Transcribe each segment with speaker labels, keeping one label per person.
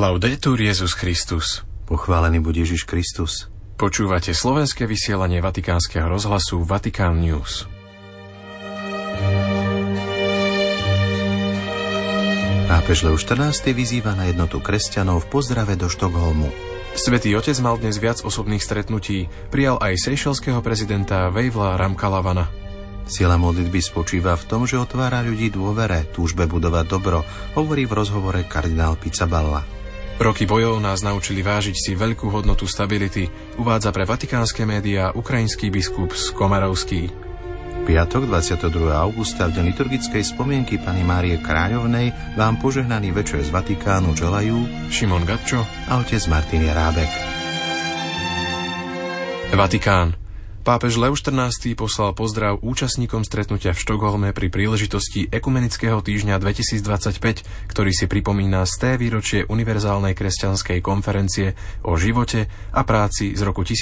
Speaker 1: Laudetur Jesus Christus.
Speaker 2: Pochválený buď Ježiš Kristus.
Speaker 1: Počúvate slovenské vysielanie Vatikánskeho rozhlasu Vatikán News.
Speaker 2: Pápež Leoš XIV vyzýva na jednotu kresťanov v pozdrave do Štokholmu.
Speaker 1: Svätý Otec mal dnes viac osobných stretnutí. Prijal aj sejšelského prezidenta Vejvla Ramkalavana.
Speaker 2: Sila modlitby spočíva v tom, že otvára ľudí dôvere, túžbe budovať dobro, hovorí v rozhovore kardinál Pizzaballa.
Speaker 1: Roky bojov nás naučili vážiť si veľkú hodnotu stability, uvádza pre vatikánske médiá ukrajinský biskup Komarovský.
Speaker 2: Piatok 22. augusta v deň liturgickej spomienky Panny Márie Kráľovnej vám požehnaný večer z Vatikánu želajú
Speaker 1: Šimon Gatčo
Speaker 2: a otec Martin Járábek.
Speaker 1: Vatikán. Pápež Leoš XIV poslal pozdrav účastníkom stretnutia v Štokholme pri príležitosti Ekumenického týždňa 2025, ktorý si pripomína 100. výročie Univerzálnej kresťanskej konferencie o živote a práci z roku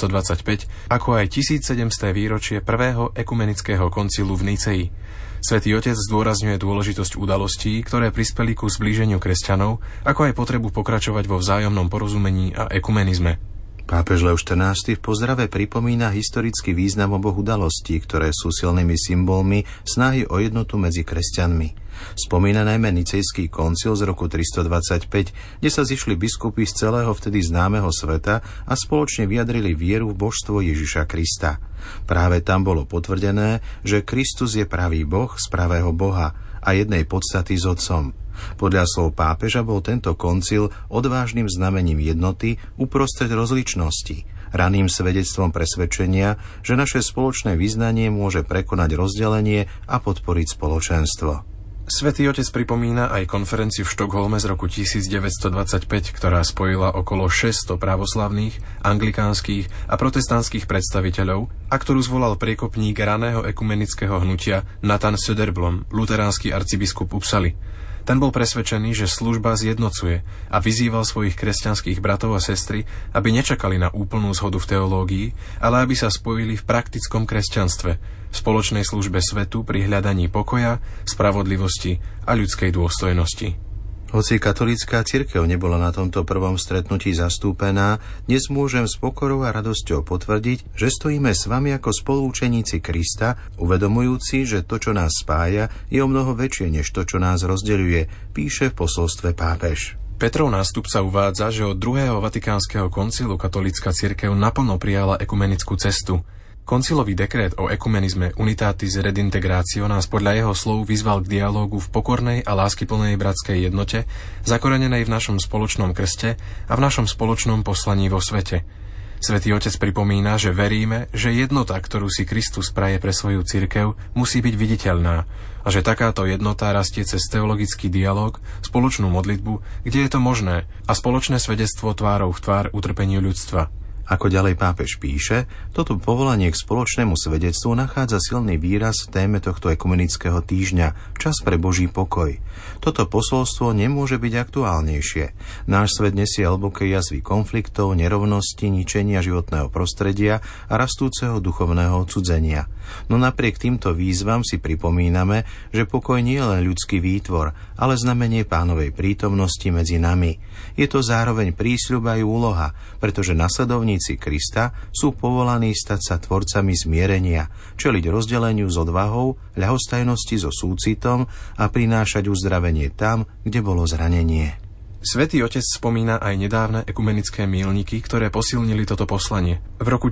Speaker 1: 1925, ako aj 1700. výročie prvého ekumenického koncilu v Nicei. Svätý Otec zdôrazňuje dôležitosť udalostí, ktoré prispeli ku zblíženiu kresťanov, ako aj potrebu pokračovať vo vzájomnom porozumení a ekumenizme.
Speaker 2: Pápež Leoš XIV v pozdrave pripomína historický význam oboch udalostí, ktoré sú silnými symbolmi snahy o jednotu medzi kresťanmi. Spomína najmä Nicejský koncil z roku 325, kde sa zišli biskupy z celého vtedy známeho sveta a spoločne vyjadrili vieru v božstvo Ježiša Krista. Práve tam bolo potvrdené, že Kristus je pravý Boh z pravého Boha a jednej podstaty s Otcom. Podľa slov pápeža bol tento koncil odvážnym znamením jednoty uprostred rozličnosti, raným svedectvom presvedčenia, že naše spoločné vyznanie môže prekonať rozdelenie a podporiť spoločenstvo.
Speaker 1: Svätý Otec pripomína aj konferenciu v Štokholme z roku 1925, ktorá spojila okolo 600 pravoslavných, anglikánskych a protestantských predstaviteľov a ktorú zvolal priekopník raného ekumenického hnutia Nathan Söderblom, luteránsky arcibiskup Uppsaly. Ten bol presvedčený, že služba zjednocuje a vyzýval svojich kresťanských bratov a sestry, aby nečakali na úplnú zhodu v teológii, ale aby sa spojili v praktickom kresťanstve, v spoločnej službe svetu pri hľadaní pokoja, spravodlivosti a ľudskej dôstojnosti.
Speaker 2: Hoci katolícka cirkev nebola na tomto prvom stretnutí zastúpená, dnes môžem s pokorou a radosťou potvrdiť, že stojíme s vami ako spolúčeníci Krista, uvedomujúci, že to, čo nás spája, je o mnoho väčšie než to, čo nás rozdeľuje, píše v posolstve pápež.
Speaker 1: Petrov nástupca uvádza, že od druhého vatikánskeho koncilu katolícka cirkev naplno prijala ekumenickú cestu. Koncilový dekret o ekumenizme Unitatis Redintegratio nás podľa jeho slov vyzval k dialógu v pokornej a láskyplnej bratskej jednote, zakorenenej v našom spoločnom krste a v našom spoločnom poslaní vo svete. Svätý Otec pripomína, že veríme, že jednota, ktorú si Kristus praje pre svoju cirkev, musí byť viditeľná a že takáto jednota rastie cez teologický dialóg, spoločnú modlitbu, kde je to možné, a spoločné svedectvo tvárou v tvár utrpeniu ľudstva.
Speaker 2: Ako ďalej pápež píše, toto povolanie k spoločnému svedectvu nachádza silný výraz v téme tohto ekumenického týždňa, čas pre Boží pokoj. Toto posolstvo nemôže byť aktuálnejšie. Náš svet nesie hlboké jazvy konfliktov, nerovnosti, ničenia životného prostredia a rastúceho duchovného odcudzenia. No napriek týmto výzvam si pripomíname, že pokoj nie je len ľudský výtvor, ale znamenie Pánovej prítomnosti medzi nami. Je to zároveň prísľub aj úloha, pretože nasledovníci Krista sú povolaní stať sa tvorcami zmierenia, čeliť rozdeleniu s odvahou, ľahostajnosti so súcitom a prinášať uzdravenie tam, kde bolo zranenie.
Speaker 1: Svätý Otec spomína aj nedávne ekumenické míľniky, ktoré posilnili toto poslanie. V roku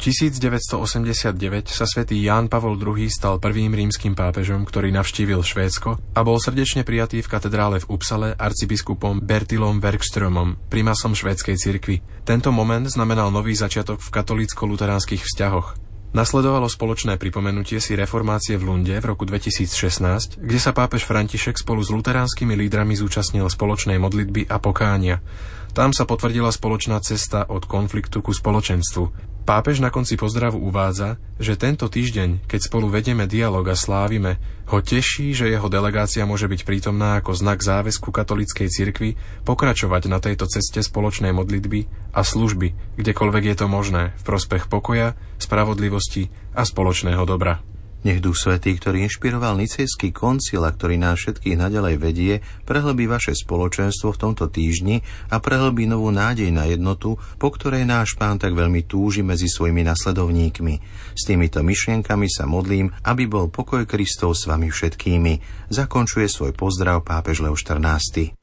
Speaker 1: 1989 sa svätý Ján Pavol II stal prvým rímskym pápežom, ktorý navštívil Švédsko a bol srdečne prijatý v katedrále v Uppsale arcibiskupom Bertilom Werkströmom, primasom švédskej cirkvi. Tento moment znamenal nový začiatok v katolícko-luteránskych vzťahoch. Nasledovalo spoločné pripomenutie si reformácie v Lunde v roku 2016, kde sa pápež František spolu s luteránskymi lídrami zúčastnil spoločnej modlitby a pokánia. Tam sa potvrdila spoločná cesta od konfliktu ku spoločenstvu. Pápež na konci pozdravu uvádza, že tento týždeň, keď spolu vedieme dialog a slávime, ho teší, že jeho delegácia môže byť prítomná ako znak záväzku katolíckej cirkvi pokračovať na tejto ceste spoločnej modlitby a služby, kdekoľvek je to možné, v prospech pokoja, spravodlivosti a spoločného dobra.
Speaker 2: Nech Duch Svätý, ktorý inšpiroval Nicejský koncil a ktorý nás všetkých naďalej vedie, prehlbí vaše spoločenstvo v tomto týždni a prehlbí novú nádej na jednotu, po ktorej náš Pán tak veľmi túži medzi svojimi nasledovníkmi. S týmito myšlienkami sa modlím, aby bol pokoj Kristov s vami všetkými. Zakončuje svoj pozdrav pápež Leo XIV.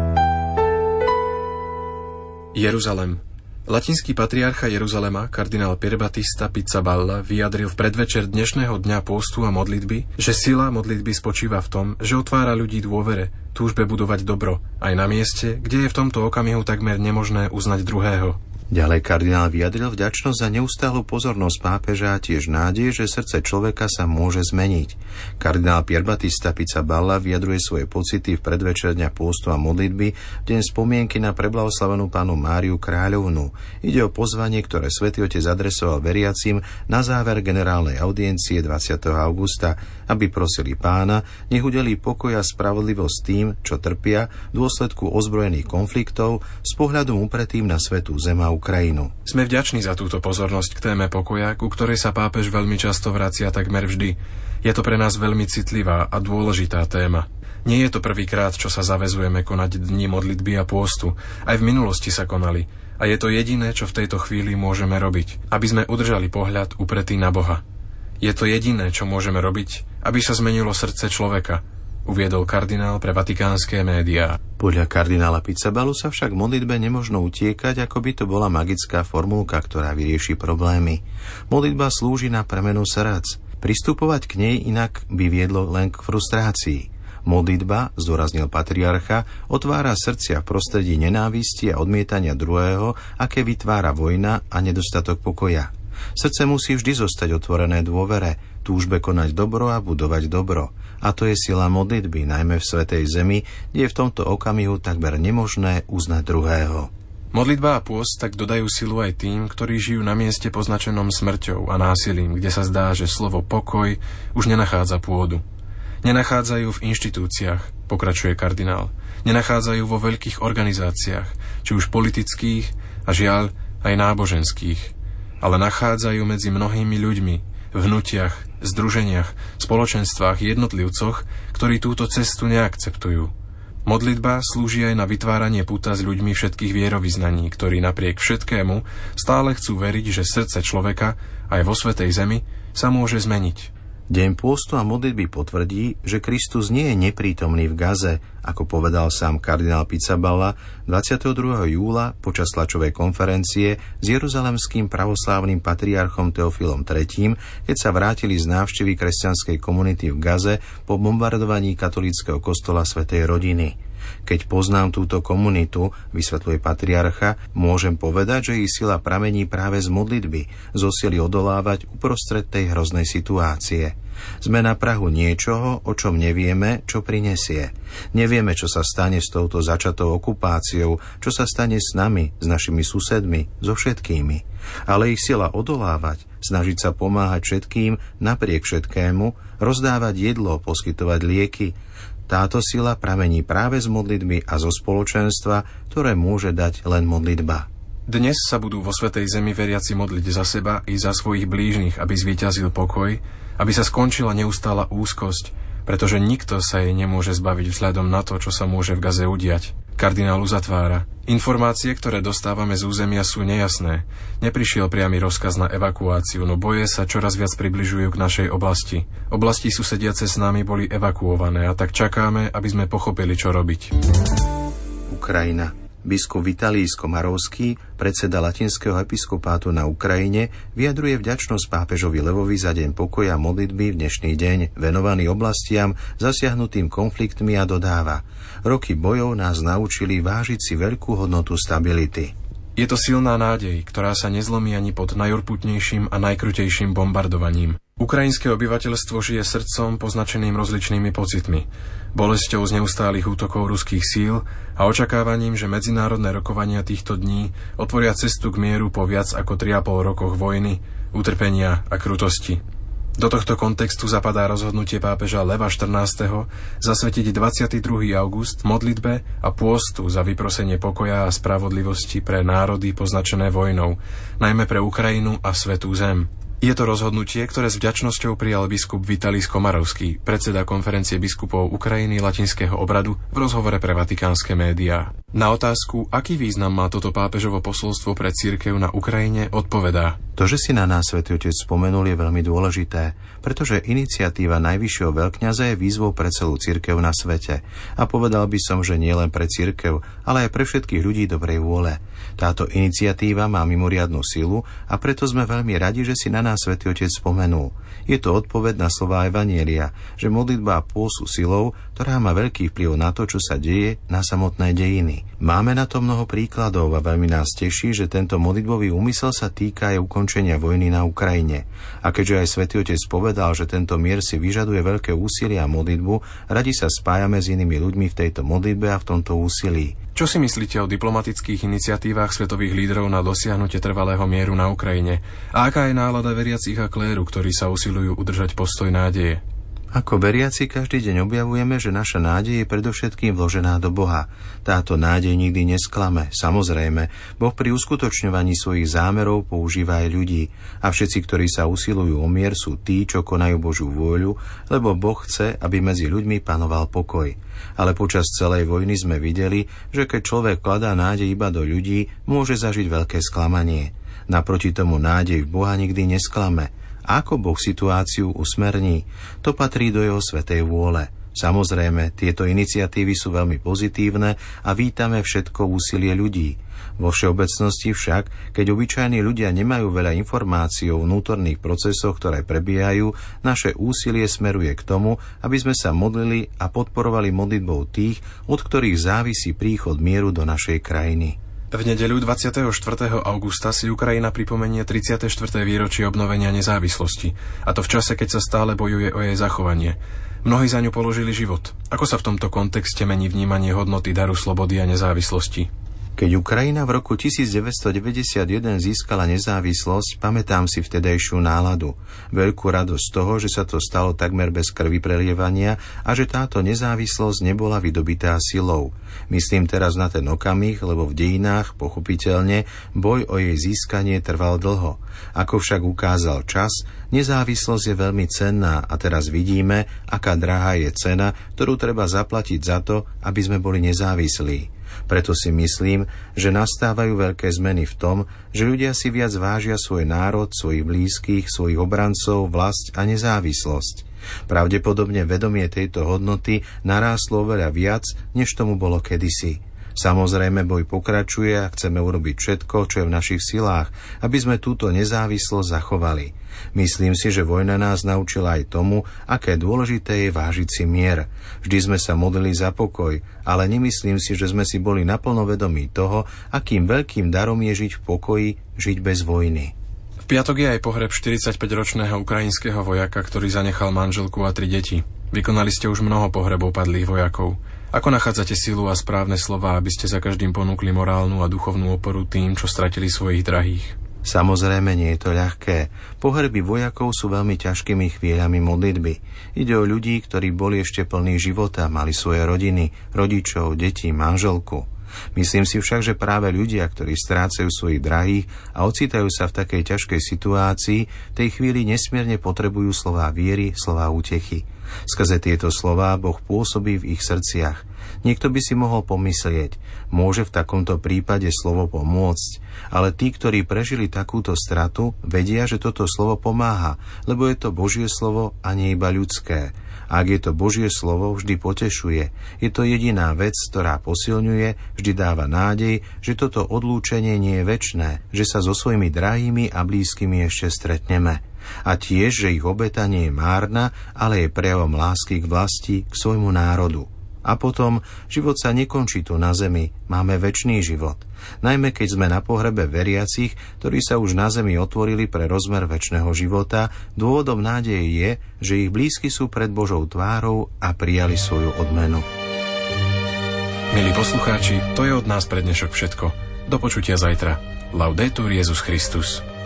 Speaker 1: Jeruzalem. Latinský patriarcha Jeruzalema, kardinál Pierbattista Pizzaballa, vyjadril v predvečer dnešného dňa pôstu a modlitby, že sila modlitby spočíva v tom, že otvára ľudí dôvere, túžbe budovať dobro, aj na mieste, kde je v tomto okamihu takmer nemožné uznať druhého.
Speaker 2: Ďalej kardinál vyjadril vďačnosť za neustálu pozornosť pápeža a tiež nádej, že srdce človeka sa môže zmeniť. Kardinál Pierbattista Pizzaballa vyjadruje svoje pocity v predvečer dňa pôstu a modlitby v deň spomienky na preblahoslavenú Pannu Máriu Kráľovnu. Ide o pozvanie, ktoré Svätý Otec adresoval veriacim na záver generálnej audiencie 20. augusta, aby prosili Pána, nech udelí pokoj a spravodlivosť tým, čo trpia v dôsledku ozbrojených konfliktov s pohľadom upretým na svätú zem a Ukrajinu.
Speaker 1: Sme vďační za túto pozornosť k téme pokoja, ku ktorej sa pápež veľmi často vracia takmer vždy. Je to pre nás veľmi citlivá a dôležitá téma. Nie je to prvýkrát, čo sa zaväzujeme konať dni modlitby a pôstu. Aj v minulosti sa konali. A je to jediné, čo v tejto chvíli môžeme robiť, aby sme udržali pohľad upretý na Boha. Je to jediné, čo môžeme robiť, aby sa zmenilo srdce človeka, uviedol kardinál pre vatikánske médiá.
Speaker 2: Podľa kardinála Pizzaballu sa však v modlitbe nemožno utiekať, ako by to bola magická formulka, ktorá vyrieši problémy. Modlitba slúži na premenu srdc. Pristupovať k nej inak by viedlo len k frustrácii. Modlitba, zdôraznil patriarcha, otvára srdcia v prostredí nenávisti a odmietania druhého, aké vytvára vojna a nedostatok pokoja. Srdce musí vždy zostať otvorené dôvere, túžbe konať dobro a budovať dobro. A to je sila modlitby, najmä v Svätej Zemi, kde je v tomto okamihu takmer nemožné uznať druhého.
Speaker 1: Modlitba a pôst tak dodajú silu aj tým, ktorí žijú na mieste poznačenom smrťou a násilím, kde sa zdá, že slovo pokoj už nenachádza pôdu. Nenachádzajú v inštitúciách, pokračuje kardinál. Nenachádzajú vo veľkých organizáciách, či už politických a žiaľ aj náboženských, ale nachádzajú medzi mnohými ľuďmi, v hnutiach, združeniach, spoločenstvách, jednotlivcoch, ktorí túto cestu neakceptujú. Modlitba slúži aj na vytváranie puta s ľuďmi všetkých vierovyznaní, ktorí napriek všetkému stále chcú veriť, že srdce človeka, aj vo Svätej Zemi, sa môže zmeniť.
Speaker 2: Deň pôstu a modlitby potvrdí, že Kristus nie je neprítomný v Gaze, ako povedal sám kardinál Pizzaballa 22. júla počas tlačovej konferencie s jeruzalemským pravoslávnym patriarchom Teofilom III, keď sa vrátili z návštevy kresťanskej komunity v Gaze po bombardovaní katolíckeho kostola Svätej rodiny. Keď poznám túto komunitu, vysvetľuje patriarcha, môžem povedať, že jej sila pramení práve z modlitby, zo sily odolávať uprostred tej hroznej situácie. Sme na prahu niečoho, o čom nevieme, čo prinesie. Nevieme, čo sa stane s touto začatou okupáciou, čo sa stane s nami, s našimi susedmi, so všetkými. Ale ich sila odolávať, snažiť sa pomáhať všetkým, napriek všetkému, rozdávať jedlo, poskytovať lieky, táto sila pramení práve z modlitby a zo spoločenstva, ktoré môže dať len modlitba.
Speaker 1: Dnes sa budú vo Svätej Zemi veriaci modliť za seba i za svojich blížnych, aby zvíťazil pokoj, aby sa skončila neustála úzkosť, pretože nikto sa jej nemôže zbaviť vzhľadom na to, čo sa môže v Gaze udiať. Kardinál uzatvára. Informácie, ktoré dostávame z územia, sú nejasné. Neprišiel priamy rozkaz na evakuáciu, no boje sa čoraz viac približujú k našej oblasti. Oblasti susediace s nami boli evakuované a tak čakáme, aby sme pochopili, čo robiť.
Speaker 2: Ukrajina. Biskup Vitalij Skomarovský, predseda latinského episkopátu na Ukrajine, vyjadruje vďačnosť pápežovi Levovi za deň pokoja a modlitby v dnešný deň, venovaný oblastiam zasiahnutým konfliktmi a dodáva: roky bojov nás naučili vážiť si veľkú hodnotu stability.
Speaker 1: Je to silná nádej, ktorá sa nezlomí ani pod najurputnejším a najkrutejším bombardovaním. Ukrajinské obyvateľstvo žije srdcom poznačeným rozličnými pocitmi, bolesťou z neustálých útokov ruských síl a očakávaním, že medzinárodné rokovania týchto dní otvoria cestu k mieru po viac ako 3,5 rokoch vojny, utrpenia a krutosti. Do tohto kontextu zapadá rozhodnutie pápeža Leva XIV. Zasvetiť 22. august modlitbe a pôstu za vyprosenie pokoja a spravodlivosti pre národy poznačené vojnou, najmä pre Ukrajinu a Svätú Zem. Je to rozhodnutie, ktoré s vďačnosťou prijal biskup Vitalij Komarovský, predseda konferencie biskupov Ukrajiny Latinského obradu, v rozhovore pre vatikánske médiá. Na otázku, aký význam má toto pápežovo posolstvo pre cirkev na Ukrajine, odpovedá:
Speaker 2: To, že si na nás Svätý Otec spomenul, je veľmi dôležité, pretože iniciatíva najvyššieho veľkňaza je výzvou pre celú cirkev na svete. A povedal by som, že nie len pre cirkev, ale aj pre všetkých ľudí dobrej vôle. Táto iniciatíva má mimoriadnu silu a preto sme veľmi radi, že si na nás Svätý Otec spomenul. Je to odpoveď na slová Evanjelia, že modlitba a pôst sú silou, ktorá má veľký vplyv na to, čo sa deje na samotné dejiny. Máme na to mnoho príkladov a veľmi nás teší, že tento modlitbový úmysel sa týka aj ukončenia vojny na Ukrajine. A keďže aj Svätý Otec povedal, že tento mier si vyžaduje veľké úsilie a modlitbu, radi sa spájame s inými ľuďmi v tejto modlitbe a v tomto úsilí.
Speaker 1: Čo si myslíte o diplomatických iniciatívach svetových lídrov na dosiahnutie trvalého mieru na Ukrajine? A aká je nálada veriacich a kléru, ktorí sa usilujú udržať postoj nádeje?
Speaker 2: Ako veriaci každý deň objavujeme, že naša nádej je predovšetkým vložená do Boha. Táto nádej nikdy nesklame. Samozrejme, Boh pri uskutočňovaní svojich zámerov používa aj ľudí. A všetci, ktorí sa usilujú o mier, sú tí, čo konajú Božiu vôľu, lebo Boh chce, aby medzi ľuďmi panoval pokoj. Ale počas celej vojny sme videli, že keď človek kladá nádej iba do ľudí, môže zažiť veľké sklamanie. Naproti tomu nádej v Boha nikdy nesklame. Ako Boh situáciu usmerní, to patrí do jeho svätej vôle. Samozrejme, tieto iniciatívy sú veľmi pozitívne a vítame všetko úsilie ľudí. Vo všeobecnosti však, keď obyčajní ľudia nemajú veľa informácií o vnútorných procesoch, ktoré prebiehajú, naše úsilie smeruje k tomu, aby sme sa modlili a podporovali modlitbou tých, od ktorých závisí príchod mieru do našej krajiny.
Speaker 1: V nedeľu 24. augusta si Ukrajina pripomenie 34. výročie obnovenia nezávislosti, a to v čase, keď sa stále bojuje o jej zachovanie. Mnohí za ňu položili život. Ako sa v tomto kontexte mení vnímanie hodnoty daru slobody a nezávislosti?
Speaker 2: Keď Ukrajina v roku 1991 získala nezávislosť, pamätám si vtedajšiu náladu. Veľkú radosť z toho, že sa to stalo takmer bez krvi prelievania a že táto nezávislosť nebola vydobitá silou. Myslím teraz na ten okamih, lebo v dejinách, pochopiteľne, boj o jej získanie trval dlho. Ako však ukázal čas, nezávislosť je veľmi cenná a teraz vidíme, aká drahá je cena, ktorú treba zaplatiť za to, aby sme boli nezávislí. Preto si myslím, že nastávajú veľké zmeny v tom, že ľudia si viac vážia svoj národ, svojich blízkych, svojich obrancov, vlast a nezávislosť. Pravdepodobne vedomie tejto hodnoty narástlo veľa viac, než tomu bolo kedysi. Samozrejme, boj pokračuje a chceme urobiť všetko, čo je v našich silách, aby sme túto nezávislosť zachovali. Myslím si, že vojna nás naučila aj tomu, aké dôležité je vážiť si mier. Vždy sme sa modlili za pokoj, ale nemyslím si, že sme si boli naplno vedomí toho, akým veľkým darom je žiť v pokoji, žiť bez vojny.
Speaker 1: V piatok je aj pohreb 45-ročného ukrajinského vojaka, ktorý zanechal manželku a 3 deti. Vykonali ste už mnoho pohrebov padlých vojakov. Ako nachádzate silu a správne slová, aby ste za každým ponúkli morálnu a duchovnú oporu tým, čo stratili svojich drahých?
Speaker 2: Samozrejme, nie je to ľahké. Pohreby vojakov sú veľmi ťažkými chvíľami modlitby. Ide o ľudí, ktorí boli ešte plní života, mali svoje rodiny, rodičov, deti, manželku. Myslím si však, že práve ľudia, ktorí strácajú svojich drahých a ocitajú sa v takej ťažkej situácii, v tej chvíli nesmierne potrebujú slová viery, slová útechy. Skrze tieto slová Boh pôsobí v ich srdciach. Niekto by si mohol pomyslieť, môže v takomto prípade slovo pomôcť, ale tí, ktorí prežili takúto stratu, vedia, že toto slovo pomáha, lebo je to Božie slovo a nie iba ľudské. Ak je to Božie slovo, vždy potešuje. Je to jediná vec, ktorá posilňuje, vždy dáva nádej, že toto odlúčenie nie je večné, že sa so svojimi drahými a blízkymi ešte stretneme. A tiež, že ich obeta nie je márna, ale je prejavom lásky k vlasti, k svojmu národu. A potom, život sa nekončí tu na zemi, máme večný život. Najmä keď sme na pohrebe veriacich, ktorí sa už na zemi otvorili pre rozmer večného života, dôvodom nádeje je, že ich blízky sú pred Božou tvárou a prijali svoju odmenu.
Speaker 1: Milí poslucháči, to je od nás pre dnešok všetko. Do počutia zajtra. Laudetur Jesus Christus.